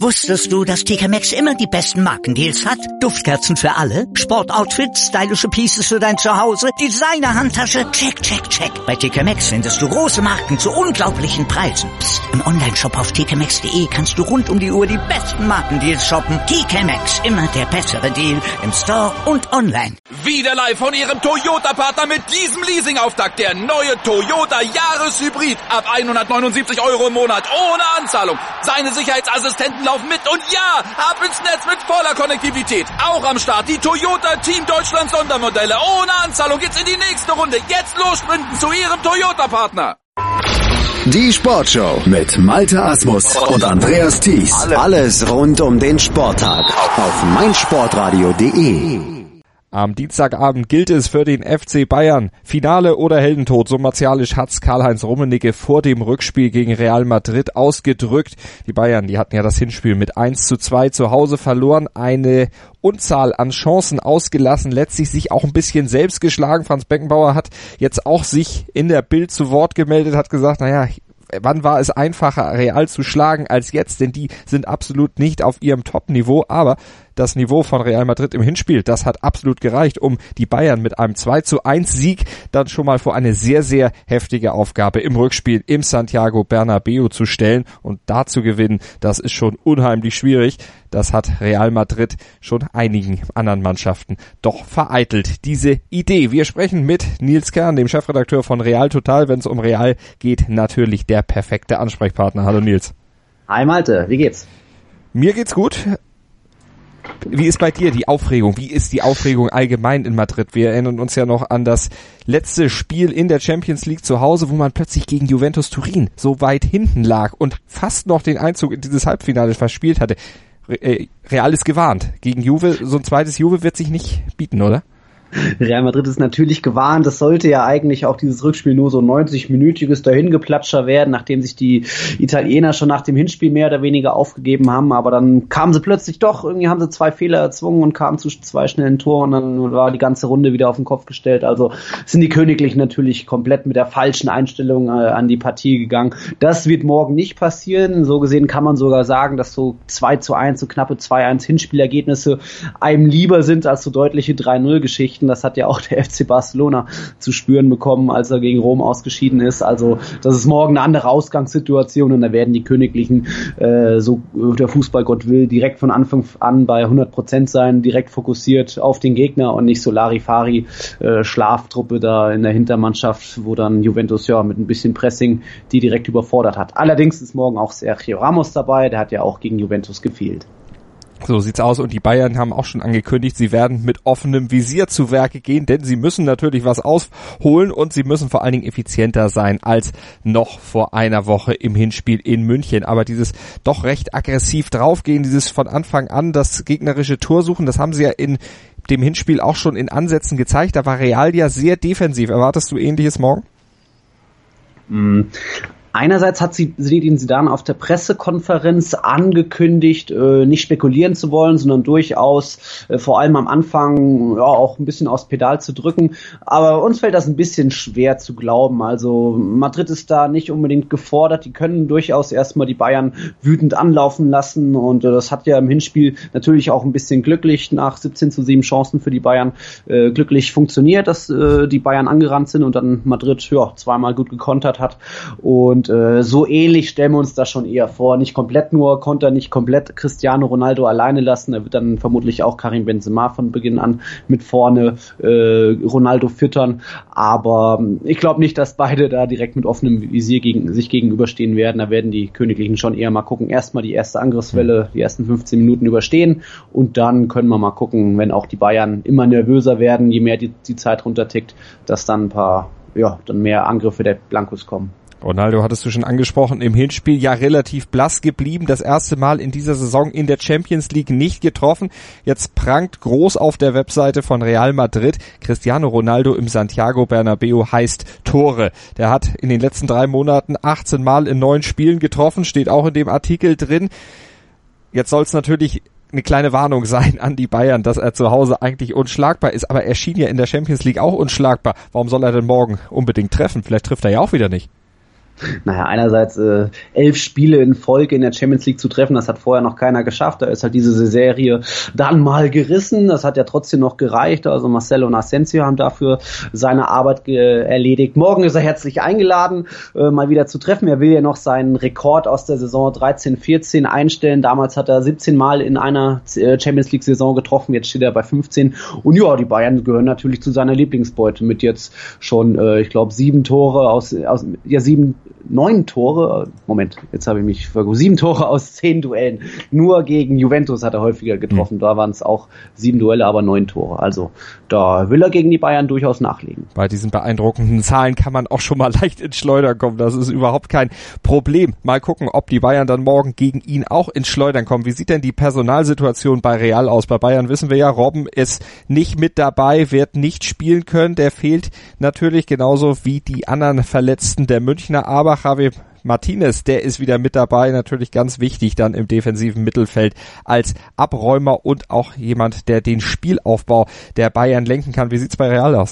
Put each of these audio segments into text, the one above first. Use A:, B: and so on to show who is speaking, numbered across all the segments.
A: Wusstest du, dass TK Maxx immer die besten Markendeals hat? Duftkerzen für alle, Sportoutfits, stylische Pieces für dein Zuhause, Designer-Handtasche, check, check, check. Bei TK Maxx findest du große Marken zu unglaublichen Preisen. Psst. Im Onlineshop auf tkmaxx.de kannst du rund um die Uhr die besten Markendeals shoppen. TK Maxx, immer der bessere Deal im Store und online.
B: Wieder live von Ihrem Toyota-Partner mit diesem Leasing-Auftakt. Der neue Toyota Jahreshybrid. Ab 179 € im Monat. Ohne Anzahlung. Seine Sicherheitsassistenten laufen mit. Und ja, ab ins Netz mit voller Konnektivität. Auch am Start die Toyota Team Deutschland Sondermodelle. Ohne Anzahlung geht's in die nächste Runde. Jetzt los sprinten zu Ihrem Toyota-Partner.
C: Die Sportshow mit Malte Asmus und Andreas Thies. Alles rund um den Sporttag auf meinsportradio.de.
D: Am Dienstagabend gilt es für den FC Bayern. Finale oder Heldentod, so martialisch hat's Karl-Heinz Rummenigge vor dem Rückspiel gegen Real Madrid ausgedrückt. Die Bayern, die hatten ja das Hinspiel mit 1:2 zu Hause verloren, eine Unzahl an Chancen ausgelassen, letztlich sich auch ein bisschen selbst geschlagen. Franz Beckenbauer hat jetzt auch sich in der Bild zu Wort gemeldet, hat gesagt, wann war es einfacher, Real zu schlagen als jetzt, denn die sind absolut nicht auf ihrem Top-Niveau, aber das Niveau von Real Madrid im Hinspiel, das hat absolut gereicht, um die Bayern mit einem 2:1 Sieg dann schon mal vor eine sehr, sehr heftige Aufgabe im Rückspiel im Santiago Bernabéu zu stellen und da zu gewinnen, das ist schon unheimlich schwierig. Das hat Real Madrid schon einigen anderen Mannschaften doch vereitelt, diese Idee. Wir sprechen mit Nils Kern, dem Chefredakteur von Real Total, wenn es um Real geht, natürlich der perfekte Ansprechpartner. Hallo Nils.
E: Hi Malte, wie geht's?
D: Mir geht's gut. Wie ist bei dir die Aufregung? Wie ist die Aufregung allgemein in Madrid? Wir erinnern uns ja noch an das letzte Spiel in der Champions League zu Hause, wo man plötzlich gegen Juventus Turin so weit hinten lag und fast noch den Einzug in dieses Halbfinale verspielt hatte. Real ist gewarnt. Gegen Juve, so ein zweites Juve wird sich nicht bieten, oder?
E: Real Madrid ist natürlich gewarnt. Das sollte ja eigentlich auch dieses Rückspiel nur so 90-minütiges Dahingeplatscher werden, nachdem sich die Italiener schon nach dem Hinspiel mehr oder weniger aufgegeben haben. Aber dann kamen sie plötzlich doch, irgendwie haben sie 2 Fehler erzwungen und kamen zu 2 schnellen Toren. Dann war die ganze Runde wieder auf den Kopf gestellt. Also sind die Königlichen natürlich komplett mit der falschen Einstellung an die Partie gegangen. Das wird morgen nicht passieren. So gesehen kann man sogar sagen, dass so 2:1, so knappe 2:1 Hinspielergebnisse einem lieber sind als so deutliche 3:0-Geschichten. Das hat ja auch der FC Barcelona zu spüren bekommen, als er gegen Rom ausgeschieden ist. Also das ist morgen eine andere Ausgangssituation und da werden die Königlichen, so der Fußballgott will, direkt von Anfang an bei 100% sein, direkt fokussiert auf den Gegner und nicht so Larifari Schlaftruppe da in der Hintermannschaft, wo dann Juventus mit ein bisschen Pressing die direkt überfordert hat. Allerdings ist morgen auch Sergio Ramos dabei, der hat ja auch gegen Juventus gefehlt.
D: So sieht's aus und die Bayern haben auch schon angekündigt, sie werden mit offenem Visier zu Werke gehen, denn sie müssen natürlich was ausholen und sie müssen vor allen Dingen effizienter sein als noch vor einer Woche im Hinspiel in München. Aber dieses doch recht aggressiv draufgehen, dieses von Anfang an das gegnerische Tor suchen, das haben sie ja in dem Hinspiel auch schon in Ansätzen gezeigt. Da war Real ja sehr defensiv. Erwartest du Ähnliches morgen?
E: Einerseits hat Zinedine Zidane auf der Pressekonferenz angekündigt, nicht spekulieren zu wollen, sondern durchaus vor allem am Anfang auch ein bisschen aufs Pedal zu drücken. Aber uns fällt das ein bisschen schwer zu glauben. Also Madrid ist da nicht unbedingt gefordert. Die können durchaus erstmal die Bayern wütend anlaufen lassen. Und das hat ja im Hinspiel natürlich auch ein bisschen glücklich nach 17:7 Chancen für die Bayern glücklich funktioniert, dass die Bayern angerannt sind und dann Madrid zweimal gut gekontert hat. Und so ähnlich stellen wir uns das schon eher vor. Nicht komplett nur Konter, nicht komplett Cristiano Ronaldo alleine lassen. Er wird dann vermutlich auch Karim Benzema von Beginn an mit vorne Ronaldo füttern. Aber ich glaube nicht, dass beide da direkt mit offenem Visier sich gegenüberstehen werden. Da werden die Königlichen schon eher mal gucken. Erstmal die erste Angriffswelle, die ersten 15 Minuten überstehen. Und dann können wir mal gucken, wenn auch die Bayern immer nervöser werden, je mehr die Zeit runtertickt, dass dann dann mehr Angriffe der Blancos kommen.
D: Ronaldo hattest du schon angesprochen, im Hinspiel ja relativ blass geblieben, das erste Mal in dieser Saison in der Champions League nicht getroffen. Jetzt prangt groß auf der Webseite von Real Madrid, Cristiano Ronaldo im Santiago Bernabéu heißt Tore. Der hat in den letzten 3 Monaten 18 Mal in 9 Spielen getroffen, steht auch in dem Artikel drin. Jetzt soll es natürlich eine kleine Warnung sein an die Bayern, dass er zu Hause eigentlich unschlagbar ist, aber er schien ja in der Champions League auch unschlagbar. Warum soll er denn morgen unbedingt treffen? Vielleicht trifft er ja auch wieder nicht.
E: Naja, einerseits 11 Spiele in Folge in der Champions League zu treffen, das hat vorher noch keiner geschafft. Da ist halt diese Serie dann mal gerissen. Das hat ja trotzdem noch gereicht. Also Marcelo und Asensio haben dafür seine Arbeit erledigt. Morgen ist er herzlich eingeladen, mal wieder zu treffen. Er will ja noch seinen Rekord aus der Saison 13-14 einstellen. Damals hat er 17 Mal in einer Champions League Saison getroffen. Jetzt steht er bei 15. Und ja, die Bayern gehören natürlich zu seiner Lieblingsbeute mit jetzt schon, ich glaube, 7 Tore 9 Tore, Moment, jetzt habe ich mich vergessen, 7 Tore aus 10 Duellen. Nur gegen Juventus hat er häufiger getroffen. Da waren es auch 7 Duelle, aber 9 Tore. Also da will er gegen die Bayern durchaus nachlegen.
D: Bei diesen beeindruckenden Zahlen kann man auch schon mal leicht ins Schleudern kommen. Das ist überhaupt kein Problem. Mal gucken, ob die Bayern dann morgen gegen ihn auch ins Schleudern kommen. Wie sieht denn die Personalsituation bei Real aus? Bei Bayern wissen wir ja, Robben ist nicht mit dabei, wird nicht spielen können. Der fehlt natürlich genauso wie die anderen Verletzten der Münchner. Aber Javi Martinez, der ist wieder mit dabei, natürlich ganz wichtig dann im defensiven Mittelfeld als Abräumer und auch jemand, der den Spielaufbau der Bayern lenken kann. Wie sieht's bei Real aus?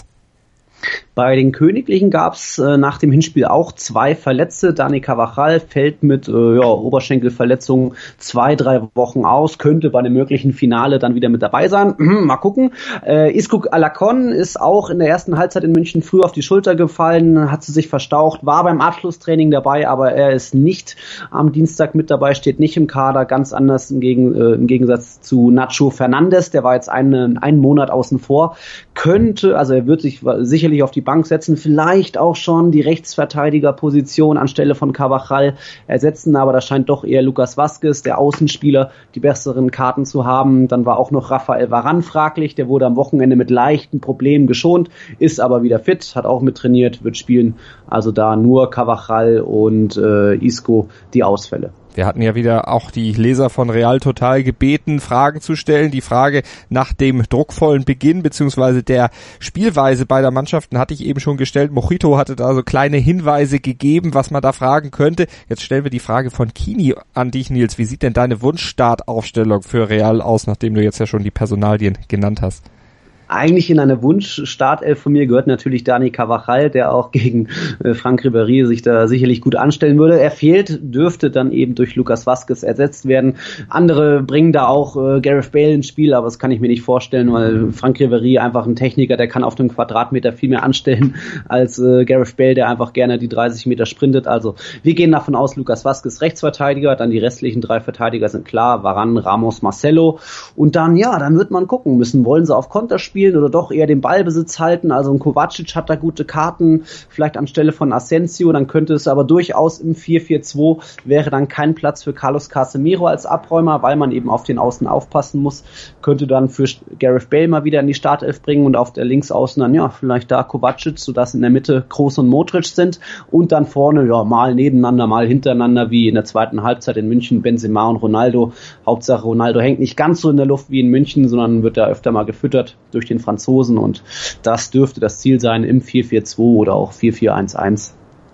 E: Bei den Königlichen gab's nach dem Hinspiel auch 2 Verletzte. Dani Carvajal fällt mit Oberschenkelverletzungen 2-3 Wochen aus, könnte bei einem möglichen Finale dann wieder mit dabei sein. Mal gucken. Isco Alarcón ist auch in der ersten Halbzeit in München früh auf die Schulter gefallen, hat sie sich verstaucht, war beim Abschlusstraining dabei, aber er ist nicht am Dienstag mit dabei, steht nicht im Kader, ganz anders im Gegensatz zu Nacho Fernandes, der war jetzt einen Monat außen vor. Er wird sich sicherlich auf die Bank setzen, vielleicht auch schon die Rechtsverteidigerposition anstelle von Carvajal ersetzen, aber da scheint doch eher Lucas Vázquez, der Außenspieler, die besseren Karten zu haben. Dann war auch noch Rafael Varane fraglich, der wurde am Wochenende mit leichten Problemen geschont, ist aber wieder fit, hat auch mittrainiert, wird spielen. Also da nur Carvajal und Isco die Ausfälle.
D: Wir hatten ja wieder auch die Leser von Real Total gebeten, Fragen zu stellen. Die Frage nach dem druckvollen Beginn bzw. der Spielweise beider Mannschaften hatte ich eben schon gestellt. Mojito hatte da so kleine Hinweise gegeben, was man da fragen könnte. Jetzt stellen wir die Frage von Kini an dich, Nils. Wie sieht denn deine Wunschstartaufstellung für Real aus, nachdem du jetzt ja schon die Personalien genannt hast?
E: Eigentlich in eine Wunsch-Startelf von mir gehört natürlich Dani Carvajal, der auch gegen Franck Ribéry sich da sicherlich gut anstellen würde. Er fehlt, dürfte dann eben durch Lucas Vázquez ersetzt werden. Andere bringen da auch Gareth Bale ins Spiel, aber das kann ich mir nicht vorstellen, weil Franck Ribéry einfach ein Techniker, der kann auf dem Quadratmeter viel mehr anstellen als Gareth Bale, der einfach gerne die 30 Meter sprintet. Also wir gehen davon aus, Lucas Vázquez Rechtsverteidiger, dann die restlichen 3 Verteidiger sind klar, Varane, Ramos, Marcelo. Und dann wird man gucken müssen, wollen sie auf Konter spielen oder doch eher den Ballbesitz halten. Also ein Kovacic hat da gute Karten, vielleicht anstelle von Asensio, dann könnte es aber durchaus im 4-4-2 wäre dann kein Platz für Carlos Casemiro als Abräumer, weil man eben auf den Außen aufpassen muss, könnte dann für Gareth Bale mal wieder in die Startelf bringen und auf der Linksaußen dann vielleicht da Kovacic, sodass in der Mitte Kroos und Modric sind und dann vorne mal nebeneinander, mal hintereinander wie in der zweiten Halbzeit in München Benzema und Ronaldo. Hauptsache Ronaldo hängt nicht ganz so in der Luft wie in München, sondern wird da öfter mal gefüttert durch den Franzosen und das dürfte das Ziel sein im 4-4-2 oder auch 4-4-1-1.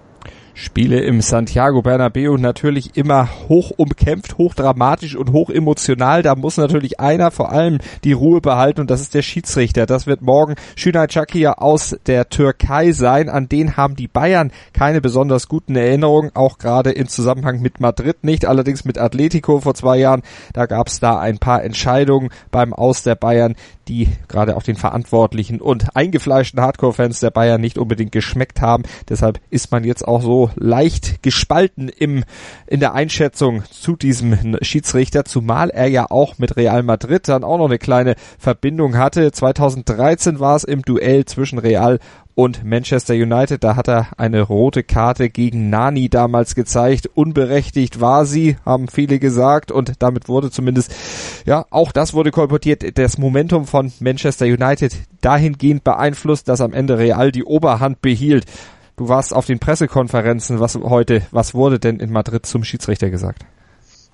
D: Spiele im Santiago Bernabéu natürlich immer hoch umkämpft, hoch dramatisch und hoch emotional. Da muss natürlich einer vor allem die Ruhe behalten und das ist der Schiedsrichter. Das wird morgen Cüneyt Çakır aus der Türkei sein. An den haben die Bayern keine besonders guten Erinnerungen, auch gerade im Zusammenhang mit Madrid nicht, allerdings mit Atletico vor 2 Jahren. Da gab es da ein paar Entscheidungen beim Aus der Bayern, die gerade auch den Verantwortlichen und eingefleischten Hardcore-Fans der Bayern nicht unbedingt geschmeckt haben. Deshalb ist man jetzt auch so leicht gespalten in der Einschätzung zu diesem Schiedsrichter, zumal er ja auch mit Real Madrid dann auch noch eine kleine Verbindung hatte. 2013 war es im Duell zwischen Real und Manchester United, da hat er eine rote Karte gegen Nani damals gezeigt. Unberechtigt war sie, haben viele gesagt, und damit wurde zumindest, auch das wurde kolportiert, das Momentum von Manchester United dahingehend beeinflusst, dass am Ende Real die Oberhand behielt. Du warst auf den Pressekonferenzen, was wurde denn in Madrid zum Schiedsrichter gesagt?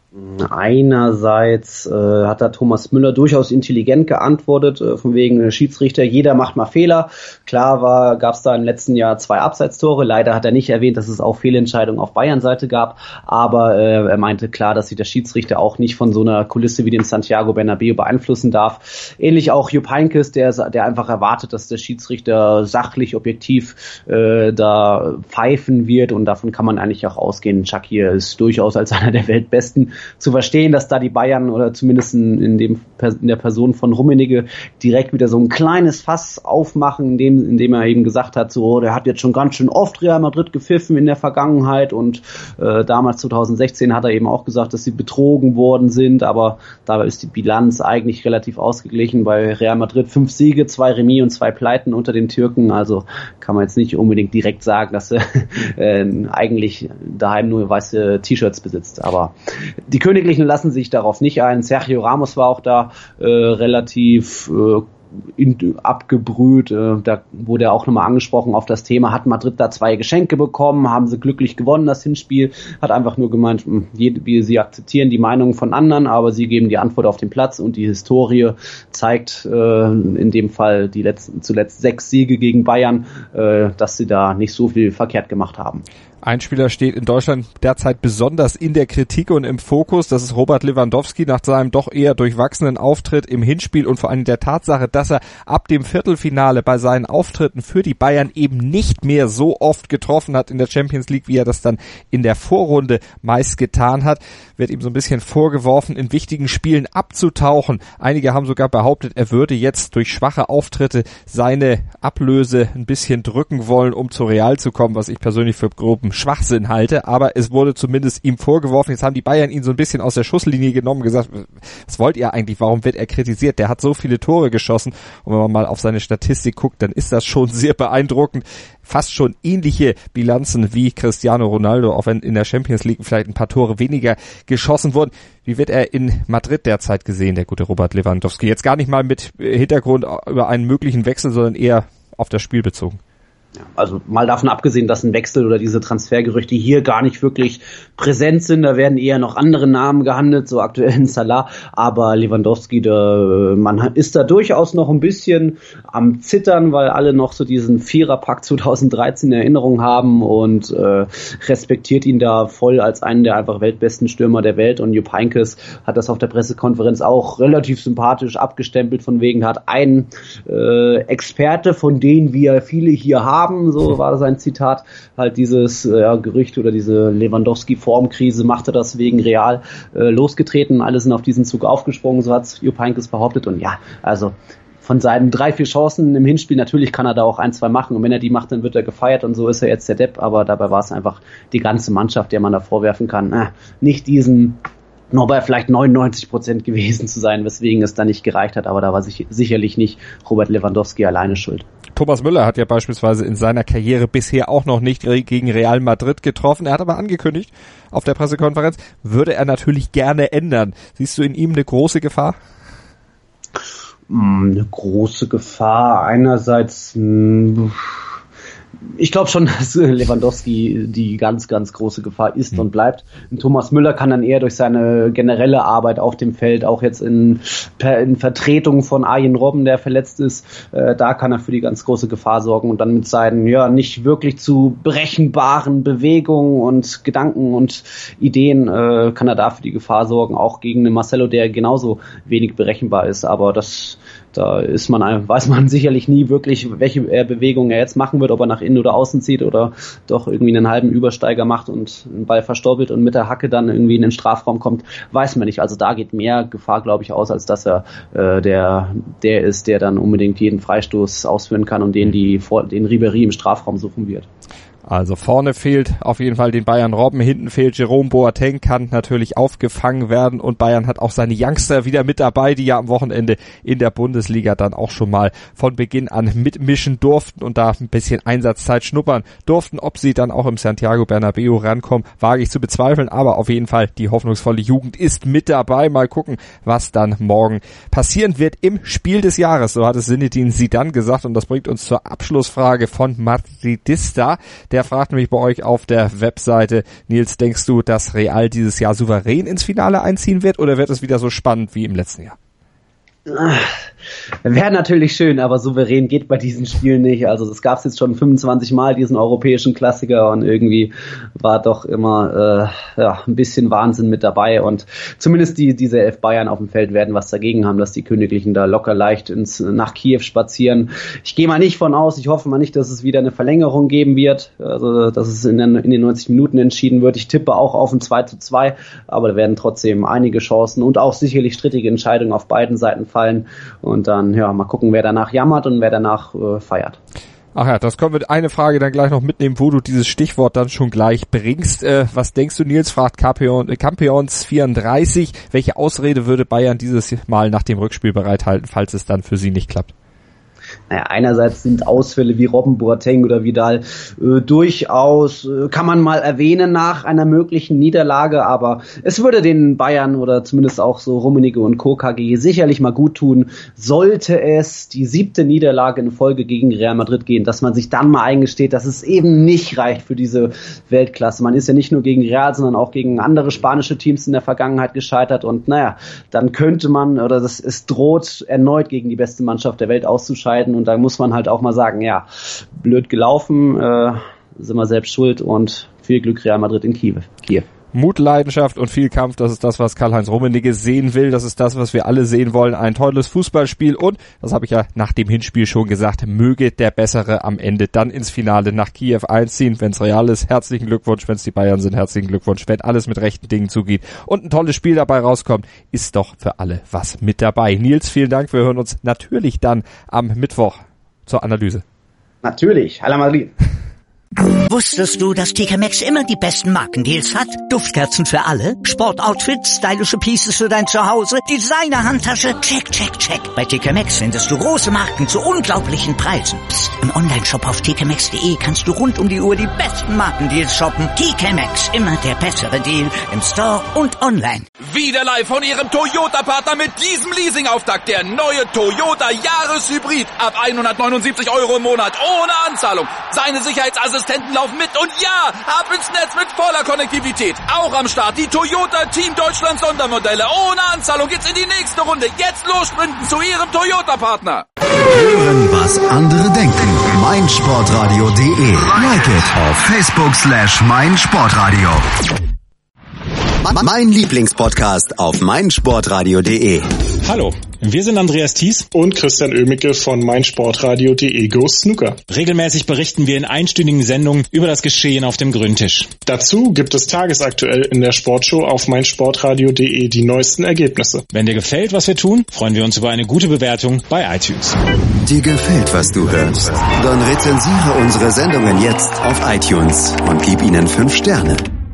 E: Einerseits hat da Thomas Müller durchaus intelligent geantwortet, von wegen Schiedsrichter, jeder macht mal Fehler. Klar gab es da im letzten Jahr 2 Abseitstore, leider hat er nicht erwähnt, dass es auch Fehlentscheidungen auf Bayern-Seite gab, aber er meinte klar, dass sich der Schiedsrichter auch nicht von so einer Kulisse wie dem Santiago Bernabéu beeinflussen darf. Ähnlich auch Jupp Heynckes, der einfach erwartet, dass der Schiedsrichter sachlich, objektiv da pfeifen wird, und davon kann man eigentlich auch ausgehen. Shaqiri ist durchaus als einer der Weltbesten zu verstehen, dass da die Bayern oder zumindest in der Person von Rummenigge direkt wieder so ein kleines Fass aufmachen, indem er eben gesagt hat, so, der hat jetzt schon ganz schön oft Real Madrid gepfiffen in der Vergangenheit, und damals 2016 hat er eben auch gesagt, dass sie betrogen worden sind, aber dabei ist die Bilanz eigentlich relativ ausgeglichen. Bei Real Madrid 5 Siege, 2 Remis und 2 Pleiten unter den Türken, also kann man jetzt nicht unbedingt direkt sagen, dass er eigentlich daheim nur weiße T-Shirts besitzt, aber die Königlichen lassen sich darauf nicht ein. Sergio Ramos war auch da relativ abgebrüht. Da wurde er auch nochmal angesprochen auf das Thema, hat Madrid da 2 Geschenke bekommen, haben sie glücklich gewonnen, das Hinspiel, hat einfach nur gemeint, sie akzeptieren die Meinungen von anderen, aber sie geben die Antwort auf den Platz, und die Historie zeigt in dem Fall zuletzt 6 Siege gegen Bayern, dass sie da nicht so viel verkehrt gemacht haben.
D: Ein Spieler steht in Deutschland derzeit besonders in der Kritik und im Fokus. Das ist Robert Lewandowski nach seinem doch eher durchwachsenen Auftritt im Hinspiel und vor allem der Tatsache, dass er ab dem Viertelfinale bei seinen Auftritten für die Bayern eben nicht mehr so oft getroffen hat in der Champions League, wie er das dann in der Vorrunde meist getan hat. Wird ihm so ein bisschen vorgeworfen, in wichtigen Spielen abzutauchen. Einige haben sogar behauptet, er würde jetzt durch schwache Auftritte seine Ablöse ein bisschen drücken wollen, um zu Real zu kommen, was ich persönlich für groben Schwachsinn halte, aber es wurde zumindest ihm vorgeworfen. Jetzt haben die Bayern ihn so ein bisschen aus der Schusslinie genommen und gesagt, was wollt ihr eigentlich, warum wird er kritisiert? Der hat so viele Tore geschossen, und wenn man mal auf seine Statistik guckt, dann ist das schon sehr beeindruckend. Fast schon ähnliche Bilanzen wie Cristiano Ronaldo, auch wenn in der Champions League vielleicht ein paar Tore weniger geschossen wurden. Wie wird er in Madrid derzeit gesehen, der gute Robert Lewandowski? Jetzt gar nicht mal mit Hintergrund über einen möglichen Wechsel, sondern eher auf das Spiel bezogen.
E: Also mal davon abgesehen, dass ein Wechsel oder diese Transfergerüchte hier gar nicht wirklich präsent sind, da werden eher noch andere Namen gehandelt, so aktuell in Salah, aber Lewandowski, man ist da durchaus noch ein bisschen am Zittern, weil alle noch so diesen Viererpack 2013 in Erinnerung haben, und respektiert ihn da voll als einen der einfach weltbesten Stürmer der Welt, und Jupp Heynckes hat das auf der Pressekonferenz auch relativ sympathisch abgestempelt, von wegen, hat ein Experte, von denen wir viele hier haben, so war sein Zitat, halt dieses Gerücht oder diese Lewandowski-Formkrise machte das wegen Real losgetreten. Alle sind auf diesen Zug aufgesprungen, so hat Jupp Heynckes behauptet. Und ja, also von seinen 3-4 Chancen im Hinspiel, natürlich kann er da auch 1-2 machen, und wenn er die macht, dann wird er gefeiert, und so ist er jetzt der Depp, aber dabei war es einfach die ganze Mannschaft, der man da vorwerfen kann, nicht diesen nur bei vielleicht 99% gewesen zu sein, weswegen es da nicht gereicht hat, aber da war sicherlich nicht Robert Lewandowski alleine schuld.
D: Thomas Müller hat ja beispielsweise in seiner Karriere bisher auch noch nicht gegen Real Madrid getroffen. Er hat aber angekündigt auf der Pressekonferenz, würde er natürlich gerne ändern. Siehst du in ihm eine große Gefahr?
E: Eine große Gefahr. Einerseits, ich glaube schon, dass Lewandowski die ganz, ganz große Gefahr ist und bleibt. Und Thomas Müller kann dann eher durch seine generelle Arbeit auf dem Feld, auch jetzt in Vertretung von Arjen Robben, der verletzt ist, da kann er für die ganz große Gefahr sorgen, und dann mit seinen nicht wirklich zu berechenbaren Bewegungen und Gedanken und Ideen kann er da für die Gefahr sorgen, auch gegen einen Marcelo, der genauso wenig berechenbar ist, aber da weiß man sicherlich nie wirklich, welche Bewegung er jetzt machen wird, ob er nach innen oder außen zieht oder doch irgendwie einen halben Übersteiger macht und den Ball verstorbelt und mit der Hacke dann irgendwie in den Strafraum kommt, weiß man nicht. Also da geht mehr Gefahr, glaube ich, aus, als dass er der ist, der dann unbedingt jeden Freistoß ausführen kann und den Ribéry im Strafraum suchen wird.
D: Also vorne fehlt auf jeden Fall den Bayern Robben, hinten fehlt Jerome Boateng, kann natürlich aufgefangen werden, und Bayern hat auch seine Youngster wieder mit dabei, die ja am Wochenende in der Bundesliga dann auch schon mal von Beginn an mitmischen durften und da ein bisschen Einsatzzeit schnuppern durften. Ob sie dann auch im Santiago Bernabéu rankommen, wage ich zu bezweifeln, aber auf jeden Fall die hoffnungsvolle Jugend ist mit dabei. Mal gucken, was dann morgen passieren wird im Spiel des Jahres, so hat es Zinedine Zidane gesagt, und das bringt uns zur Abschlussfrage von Madridista. Der Der fragt nämlich bei euch auf der Webseite, Nils, denkst du, dass Real dieses Jahr souverän ins Finale einziehen wird oder wird es wieder so spannend wie im letzten Jahr?
E: Wäre natürlich schön, aber souverän geht bei diesen Spielen nicht. Also das gab es jetzt schon 25 Mal, diesen europäischen Klassiker, und irgendwie war doch immer ein bisschen Wahnsinn mit dabei, und zumindest diese 11 Bayern auf dem Feld werden was dagegen haben, dass die Königlichen da locker leicht nach Kiew spazieren. Ich gehe mal nicht von aus, ich hoffe mal nicht, dass es wieder eine Verlängerung geben wird, also dass es in den 90 Minuten entschieden wird. Ich tippe auch auf ein 2:2, aber da werden trotzdem einige Chancen und auch sicherlich strittige Entscheidungen auf beiden Seiten fallen. Und dann, mal gucken, wer danach jammert und wer danach feiert.
D: Ach ja, das können wir eine Frage dann gleich noch mitnehmen, wo du dieses Stichwort dann schon gleich bringst. Was denkst du, Nils, fragt Campions34, welche Ausrede würde Bayern dieses Mal nach dem Rückspiel bereithalten, falls es dann für sie nicht klappt?
E: Naja, einerseits sind Ausfälle wie Robben, Boateng oder Vidal durchaus, kann man mal erwähnen nach einer möglichen Niederlage, aber es würde den Bayern oder zumindest auch so Rummenigge und Co. KG sicherlich mal gut tun, sollte es die 7. Niederlage in Folge gegen Real Madrid gehen, dass man sich dann mal eingesteht, dass es eben nicht reicht für diese Weltklasse. Man ist ja nicht nur gegen Real, sondern auch gegen andere spanische Teams in der Vergangenheit gescheitert, und dann könnte man, oder es droht erneut gegen die beste Mannschaft der Welt auszuscheiden. Und da muss man halt auch mal sagen, blöd gelaufen, sind wir selbst schuld, und viel Glück Real Madrid in Kiew.
D: Mut, Leidenschaft und viel Kampf, das ist das, was Karl-Heinz Rummenigge sehen will, das ist das, was wir alle sehen wollen, ein tolles Fußballspiel, und, das habe ich ja nach dem Hinspiel schon gesagt, möge der Bessere am Ende dann ins Finale nach Kiew einziehen. Wenn es Real ist, herzlichen Glückwunsch, wenn es die Bayern sind, herzlichen Glückwunsch, wenn alles mit rechten Dingen zugeht und ein tolles Spiel dabei rauskommt, ist doch für alle was mit dabei. Nils, vielen Dank, wir hören uns natürlich dann am Mittwoch zur Analyse.
E: Natürlich, Hala Madrid.
A: Wusstest du, dass TK Maxx immer die besten Markendeals hat? Duftkerzen für alle, Sportoutfits, stylische Pieces für dein Zuhause, Designer-Handtasche, check, check, check. Bei TK Maxx findest du große Marken zu unglaublichen Preisen. Psst. Im Onlineshop auf tkmaxx.de kannst du rund um die Uhr die besten Markendeals shoppen. TK Maxx, immer der bessere Deal im Store und online.
B: Wieder live von ihrem Toyota-Partner mit diesem Leasing-Auftakt. Der neue Toyota Jahreshybrid. Ab 179 € im Monat. Ohne Anzahlung. Seine Sicherheitsassistenten laufen mit. Und ja, ab ins Netz mit voller Konnektivität. Auch am Start die Toyota Team Deutschland Sondermodelle. Ohne Anzahlung geht's in die nächste Runde. Jetzt los sprinten zu ihrem Toyota-Partner.
C: Hören, was andere denken. meinsportradio.de. Like it auf Facebook/meinsportradio. Mein Lieblingspodcast auf meinsportradio.de.
F: Hallo, wir sind Andreas Thies
G: und Christian Oemicke von meinsportradio.de Go Snooker.
F: Regelmäßig berichten wir in einstündigen Sendungen über das Geschehen auf dem Grüntisch.
G: Dazu gibt es tagesaktuell in der Sportshow auf meinsportradio.de die neuesten Ergebnisse.
F: Wenn dir gefällt, was wir tun, freuen wir uns über eine gute Bewertung bei iTunes.
C: Dir gefällt, was du hörst? Dann rezensiere unsere Sendungen jetzt auf iTunes und gib ihnen 5 Sterne.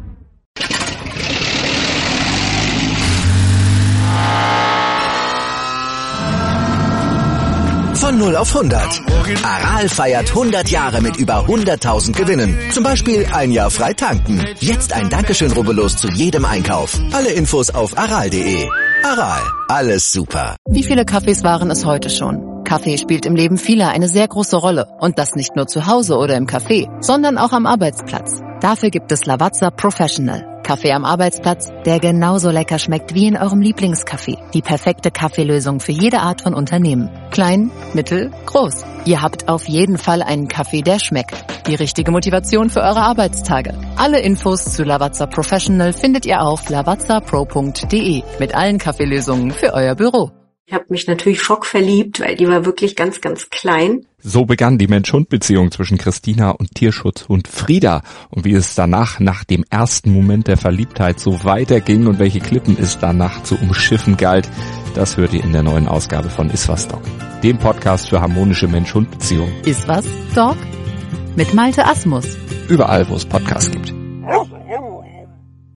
C: Von 0 auf 100. Aral feiert 100 Jahre mit über 100.000 Gewinnen. Zum Beispiel ein Jahr frei tanken. Jetzt ein Dankeschön, rubbellos zu jedem Einkauf. Alle Infos auf aral.de. Aral, alles super.
H: Wie viele Kaffees waren es heute schon? Kaffee spielt im Leben vieler eine sehr große Rolle. Und das nicht nur zu Hause oder im Café, sondern auch am Arbeitsplatz. Dafür gibt es Lavazza Professional. Kaffee am Arbeitsplatz, der genauso lecker schmeckt wie in eurem Lieblingscafé. Die perfekte Kaffeelösung für jede Art von Unternehmen. Klein, mittel, groß. Ihr habt auf jeden Fall einen Kaffee, der schmeckt. Die richtige Motivation für eure Arbeitstage. Alle Infos zu Lavazza Professional findet ihr auf lavazzapro.de mit allen Kaffeelösungen für euer Büro.
I: Ich habe mich natürlich schockverliebt, weil die war wirklich ganz, ganz klein.
D: So begann die Mensch-Hund-Beziehung zwischen Christina und Tierschutzhund Frieda. Und wie es danach, nach dem ersten Moment der Verliebtheit, so weiterging und welche Klippen es danach zu umschiffen galt, das hört ihr in der neuen Ausgabe von Iswas Dog, dem Podcast für harmonische Mensch-Hund-Beziehungen.
H: Iswas Dog? Mit Malte Asmus.
D: Überall, wo es Podcasts gibt.